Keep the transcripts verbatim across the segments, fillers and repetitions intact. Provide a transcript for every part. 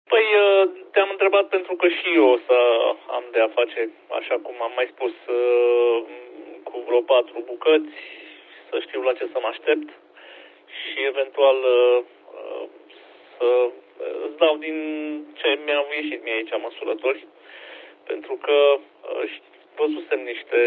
Păi te-am întrebat pentru că și eu o să am de a face, așa cum am mai spus, cu vreo patru bucăți, să știu la ce să mă aștept și eventual să îți dau din ce mi-au ieșit mie aici măsurători, pentru că văzusem niște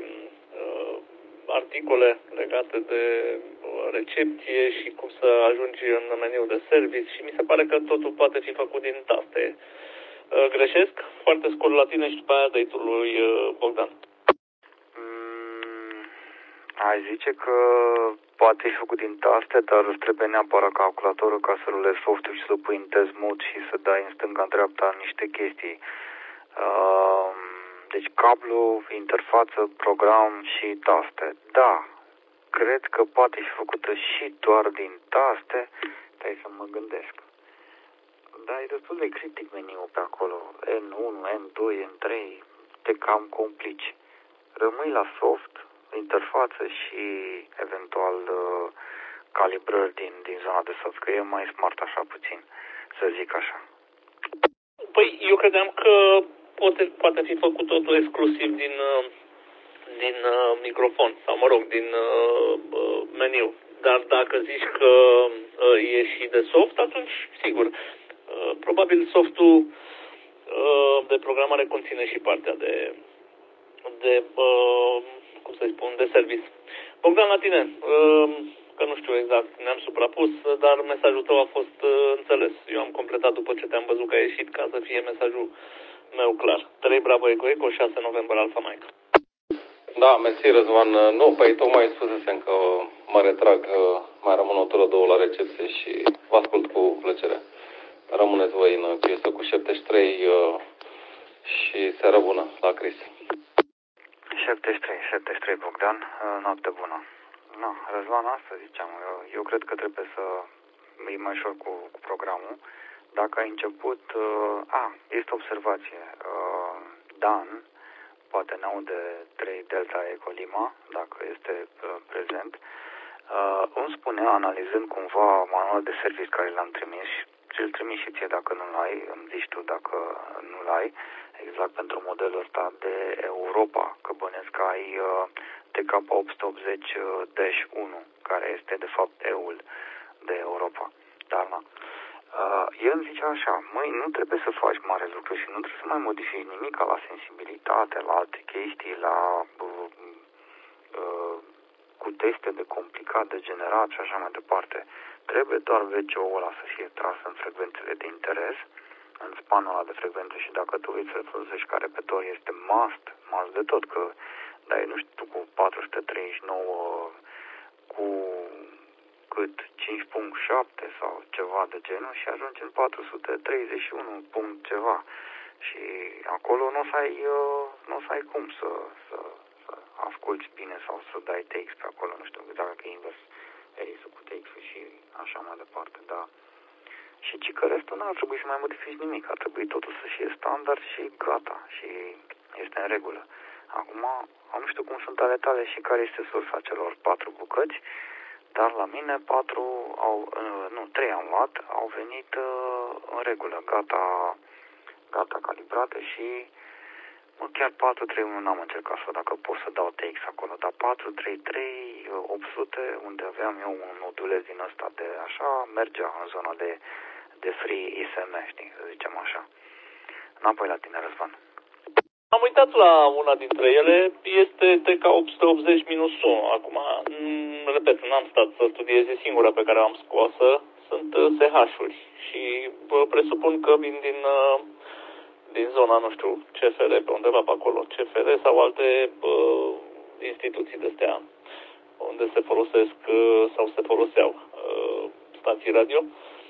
articole legate de recepție și cum să ajungi în meniul de service și mi se pare că totul poate fi făcut din taste. Greșesc? Foarte scurt la tine și după aia date-ul lui Bogdan. Mm, ai zice că poate fi făcut din taste, dar îți trebuie neapărat calculatorul ca să rulezi softul și să pui în test mode și să dai în stânga-dreapta niște chestii. Uh, deci cablu, interfață, program și taste. Da, cred că poate fi făcută și doar din taste, stai să mă gândesc. Da, e destul de critic meniul pe acolo. N unu, N doi, N trei, te cam complici. Rămâi la soft, interfață și eventual uh, calibrări din, din zona de soft, că e mai smart așa puțin, să zic așa. Păi eu credeam că poate, poate fi făcut totul exclusiv din, din uh, microfon sau mă rog, din uh, meniu. Dar dacă zici că uh, e și de soft, atunci sigur. Uh, probabil softul uh, de programare conține și partea de, de uh, cum să spun, de service. Bogdan, la tine, uh, că nu știu exact, ne-am suprapus, dar mesajul tău a fost uh, înțeles. Eu am completat după ce te-am văzut că ai ieșit, ca să fie mesajul meu clar. trei Bravo Eco Eco, șase November Alpha Mike. Da, mersi Răzvan. Nu, păi tocmai spusesem că mă retrag, mai rămân o tură, două la recepție și vă ascult cu plăcere. Rămâneți voi în piesă cu șaptezeci și trei și seară bună la Chris. șaptezeci și trei, șaptezeci și trei Bogdan, noapte bună. No, Răzvan, asta ziceam, eu, eu cred că trebuie să îi mai ușor cu, cu programul. Dacă ai început, uh, a, este observație, uh, Dan, poate n-aude trei Delta Eco Lima, dacă este uh, prezent, uh, îmi spunea, analizând cumva manualul de service care l-am trimis, și îl trimis și ție dacă nu-l ai, îmi zici tu dacă nu-l ai, exact pentru modelul ăsta de Europa, că bănesc că ai uh, T K opt sute optzeci dash unu, care este de fapt E-ul de Europa. Dar, na. Uh, el îmi zicea așa, măi, nu trebuie să faci mare lucru și nu trebuie să mai modifici nimic la sensibilitate, la alte chestii, la uh, uh, cu teste de complicat, de generat și așa mai departe. Trebuie doar V C O-ul ăla să fie tras în frecvențele de interes, în spanul ăla de frecvențe și dacă tu vrei să-l folosești ca repetitor, este must, must de tot, că dai, nu știu, cu patru sute treizeci și nouă, cu cât cinci punct șapte sau ceva de genul și ajungi în patru sute treizeci și unu punct ceva și acolo nu o să ai, nu o să ai cum să, să, să asculti bine sau să dai T X pe acolo, nu știu dacă e invers Erisul cu T X-ul și așa mai departe, da. Și ci că restul nu ar trebui să mai modifici nimic, ar trebui totul să fie standard și gata și este în regulă. Acum, nu știu cum sunt ale tale și care este sursa celor patru bucăți, dar la mine patru au, nu, trei am luat, au venit uh, în regulă, gata, gata calibrate și mă, chiar patru trei unu n-am încercat să dacă pot să dau T X acolo, dar patru trei trei opt sute, unde aveam eu un moduleț din ăsta de așa, mergea în zona de, de free I S M, știi, să zicem așa. Înapoi la tine, Răzvan. Am uitat la una dintre ele, este T K opt sute optzeci unu. Acum, repet, n-am stat să studiez, e singura pe care o am scoasă, sunt S H-uri și bă, presupun că vin din, din zona, nu știu, C F R, pe undeva pe acolo, C F R sau alte bă, instituții de-astea unde se folosesc sau se foloseau stații radio.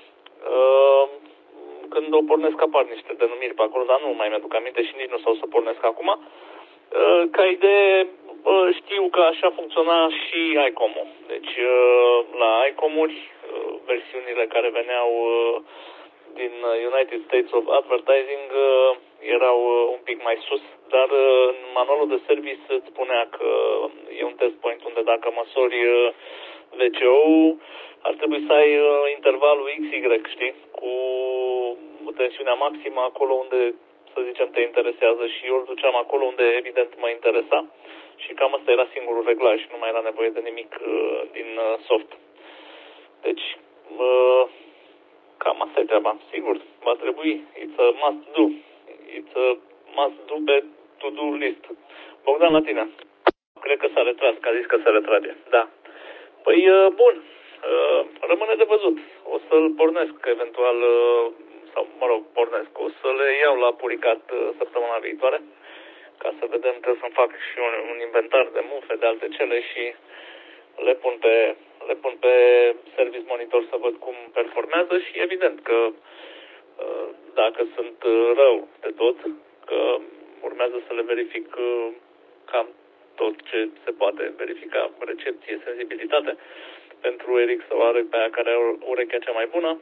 Când o pornesc apar niște denumiri pe acolo, dar nu mai mi-aduc aminte și nici nu s-au să pornesc acum. Ca idee, știu că așa funcționa și I C O M-ul. Deci, la I C O M-uri, versiunile care veneau din United States of Advertising erau un pic mai sus, dar în manualul de service îți spunea că e un test point unde dacă măsori V C O-ul, ar trebui să ai intervalul X Y, știi, cu tensiunea maximă acolo unde, să zicem, te interesează și eu îl duceam acolo unde, evident, mă interesa și cam asta era singurul reglaj, nu mai era nevoie de nimic uh, din uh, soft. Deci, uh, cam asta e treaba, sigur, va trebui, it's a must do, it's a must do pe to-do list. Bogdan, la tine. Cred că s-a retras, că a zis că se retrage, da. Păi, uh, bun, uh, rămâne de văzut, o să-l pornesc, eventual, uh, sau, mă rog, pornesc, o să le iau la puricat uh, săptămâna viitoare, ca să vedem, trebuie să-mi fac și un, un inventar de mufe, de alte cele și le pun pe, le pun pe Service Monitor să văd cum performează și evident că dacă sunt rău de tot, că urmează să le verific cam tot ce se poate verifica, recepție, sensibilitate, pentru R X sau aia care are urechea cea mai bună.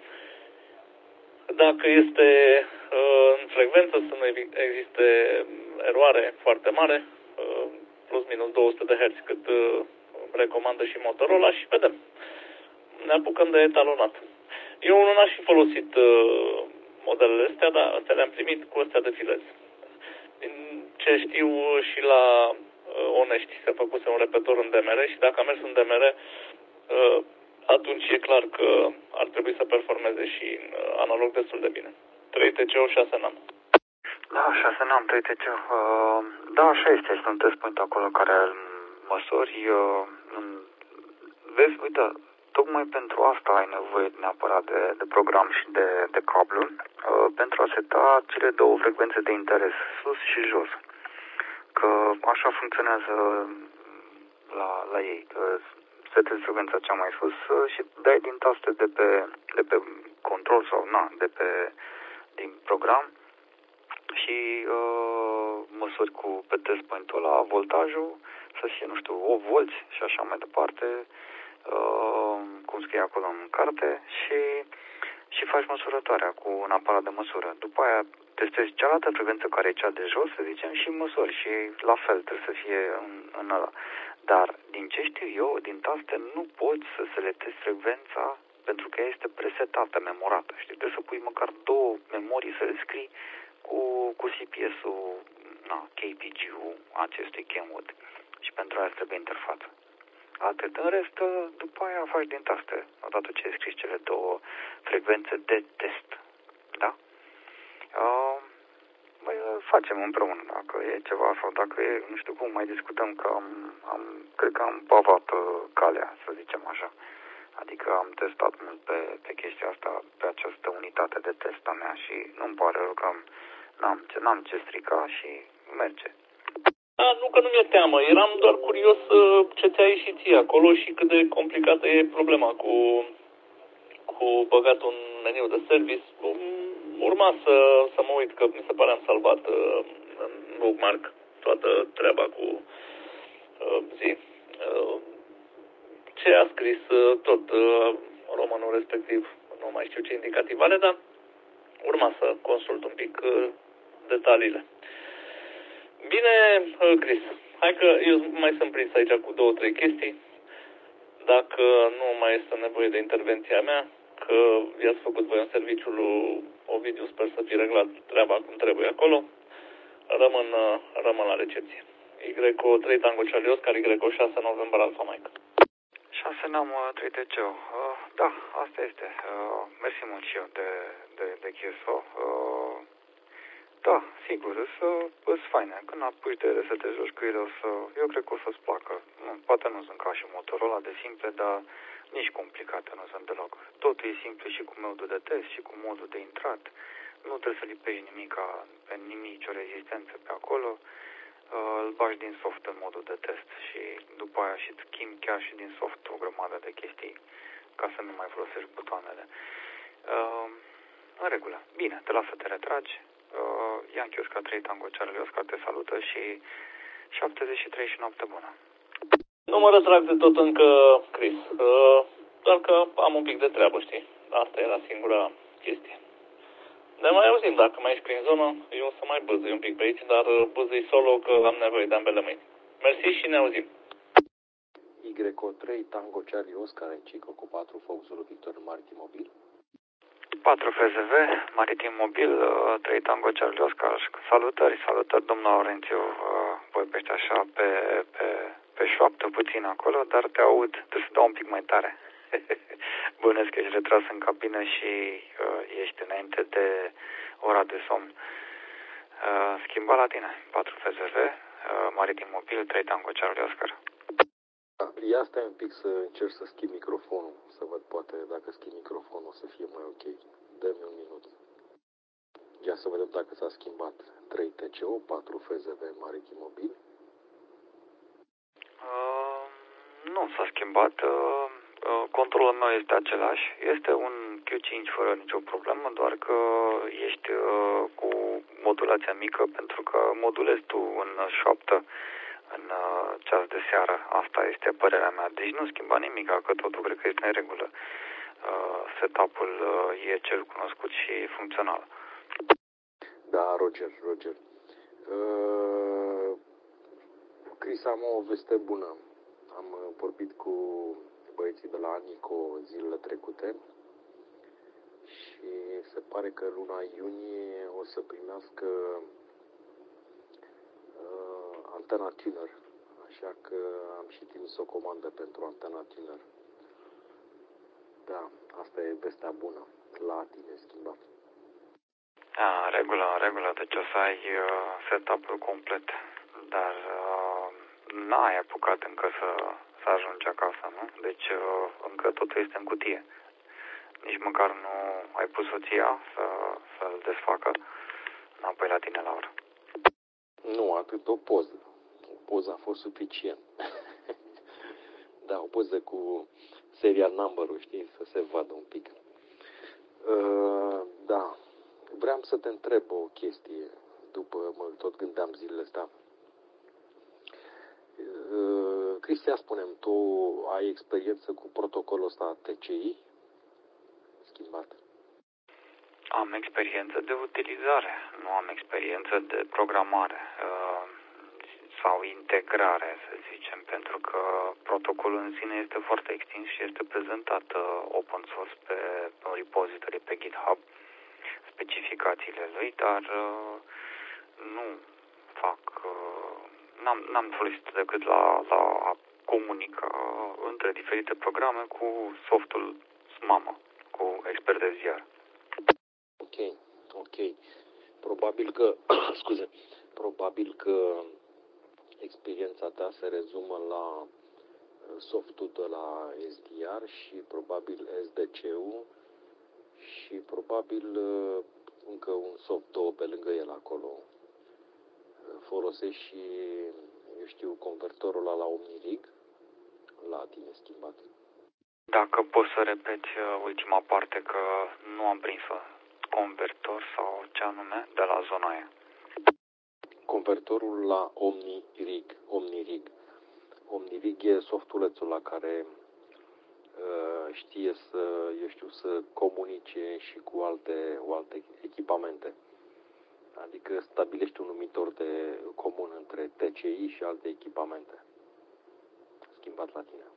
Dacă este în frecvență, să nu existe eroare foarte mare, plus minus două sute de herți, cât recomandă și Motorola și vedem. Ne apucăm de etalonat. Eu nu n-aș fi folosit uh, modelele astea, dar astea le-am primit cu astea de filez. Din ce știu și la uh, Onești se făcuse un repetor în D M R și dacă a mers în D M R, uh, atunci e clar că ar trebui să performeze și în uh, analog destul de bine. trei T C-ul, șase nano. Da, șase nano, trei T C. Uh, da, așa este. Este un test point acolo care măsori. Uh, vezi, uite, tocmai pentru asta ai nevoie neapărat de, de program și de, de cablu, uh, pentru a seta cele două frecvențe de interes, sus și jos. Că așa funcționează la, la ei. Că setezi frecvența cea mai sus uh, și dai din taste de pe, de pe control sau na, de pe, din program și uh, măsori cu pe test point-ul ăla voltajul să fie, nu știu, opt volți și așa mai departe, uh, cum scrie acolo în carte și, și faci măsurătoarea cu un aparat de măsură. După aia testezi cealaltă frecvență care e cea de jos, să zicem, și măsori și la fel trebuie să fie în, în ăla. Dar din ce știu eu, din taste nu poți să selectezi frecvența pentru că ea este presetată, memorată, știi? Trebuie să pui măcar două memorii să le scrii cu, cu C P S-ul, na, K P G-ul acestui Kenwood și pentru aia trebuie interfață. Atât. În rest, după aia faci din taste, odată ce ai scris cele două frecvențe de test. Da? Uh, Mai facem împreună, dacă e ceva sau dacă e, nu știu cum, mai discutăm că am, am cred că am pavat calea, să zicem așa. Adică am testat mult pe, pe chestia asta, pe această unitate de test a mea și nu-mi pare rău că am, n-am, ce, n-am ce strica și merge. Da, nu că nu mi-e teamă, eram doar curios ce ți-a ieșit ție acolo și cât de complicată e problema cu, cu băgatul în meniu de service. Urma să, să mă uit că mi se pare am salvat în bookmark toată treaba cu zi. Ce a scris tot românul respectiv, nu mai știu ce indicativ are, dar urma să consult un pic detaliile. Bine, Chris, hai că eu mai sunt prins aici cu două, trei chestii. Dacă nu mai este nevoie de intervenția mea, că i-ați făcut voi în serviciul lui Ovidiu, sper să fi reglat treaba cum trebuie acolo, rămân, rămân la recepție. Y O trei Tango Charlie Oscar, Y O șase November Alpha Mike. șase n-am trei T C. Uh, da, asta este. Uh, mersi mult și eu de, de, de Q S O. Uh, da, sigur, sunt faine. Când apuci de să te joci cu ele, o să, eu cred că o să-ți placă. Nu, poate nu sunt ca și Motorola de simple, dar nici complicate nu sunt deloc. Totul e simplu și cu modul de test și cu modul de intrat. Nu trebuie să lipești nimica, pe nimic, nicio rezistență pe acolo. Uh, îl bagi din soft în modul de test și după aia și îți schimbi chiar și din soft o grămadă de chestii ca să nu mai folosești butoanele. Uh, în regulă. Bine, te las să te retragi. Uh, Yankee Oscar trei Tango Charlie Oscar te salută și șaptezeci și trei și noapte bună. Nu mă retrag de tot încă, Chris. Uh, doar că am un pic de treabă, știi? Asta era singura chestie. Ne mai auzim, dacă mai ești prin zonă, eu o să mai băzui un pic pe aici, dar băzui solo că am nevoie de ambele mâini. Mersi și ne auzim. Y O trei Tango Charlie Oscar Chico cu patru Fox Zulu Victor Marti Mobil. patru F Z V, Maritim Mobil, trei Tango Charlie Oscar. Salutări, salutări, domnul Laurențiu. Vorbești așa pe, pe, pe șoaptă puțin acolo, dar te aud, trebuie să dau un pic mai tare. Bănuiesc că ești retras în cabină și uh, ești înainte de ora de somn. Uh, schimba la tine, patru F Z V, uh, Maritim Mobil, trei Tango Charlie Oscar. Ia stai un pic să încerc să schimb microfonul, să văd poate dacă schimb microfonul o să fie mai ok. Dă-mi un minut. Ia să vedem dacă s-a schimbat. trei T C O, patru F Z V Maritim Mobil. Uh, nu s-a schimbat. Uh, uh, controlul meu este același. Este un Q cinci fără nicio problemă, doar că ești uh, cu modulația mică pentru că modulezi tu în șoaptă în uh, ceas de seară. Asta este părerea mea. Deci nu schimba nimic, că totul cred că este în regulă. Uh, setup-ul uh, e cel cunoscut și funcțional. Da, Roger, Roger. Uh, Chris, am o veste bună. Am uh, vorbit cu băieții de la Anico zilele trecute și se pare că luna iunie o să primească uh, antena tuner. Așa că am și trimis o comandă pentru antena tuner. Da, asta e vestea bună. La tine schimbat. A, în regulă, în regulă. Deci o să ai uh, setup-ul complet. Dar uh, n-ai apucat încă să, să ajungi acasă, nu? Deci uh, încă totul este în cutie. Nici măcar nu ai pus soția să, să-l desfacă înapoi la tine la oră. Nu, atât o poză. O poză a fost suficient. Da, o poză cu serial number-ul, știi, să se vadă un pic. Uh, da, vreau să te întreb o chestie, după mă tot gândeam zilele astea. Uh, Cristian, spune-mi, tu ai experiență cu protocolul ăsta T C I schimbat? Am experiență de utilizare, nu am experiență de programare uh, sau integrare, să zicem, pentru că protocolul în sine este foarte extins și este prezentat uh, open source pe, pe un repository pe GitHub, specificațiile lui, dar uh, nu fac, uh, n-am, n-am folosit decât la, la a comunica între diferite programe cu softul mamă, cu expert de ziar. Ok, ok. Probabil că, scuze, probabil că experiența ta se rezumă la softul de la S D R și probabil S D C-ul și probabil încă un soft două pe lângă el acolo. Folosești și, eu știu, convertorul ăla la OmniRig la tine schimbat. Dacă poți să repeți ultima parte, că nu am prins-o. Convertor sau ce anume de la zona aia. Convertorul la OmniRig. OmniRig. OmniRig e softulețul la care uh, știe să, eu știu, să comunice și cu alte, cu alte echipamente. Adică stabilești un numitor de comun între T C I și alte echipamente. Schimbat la tine.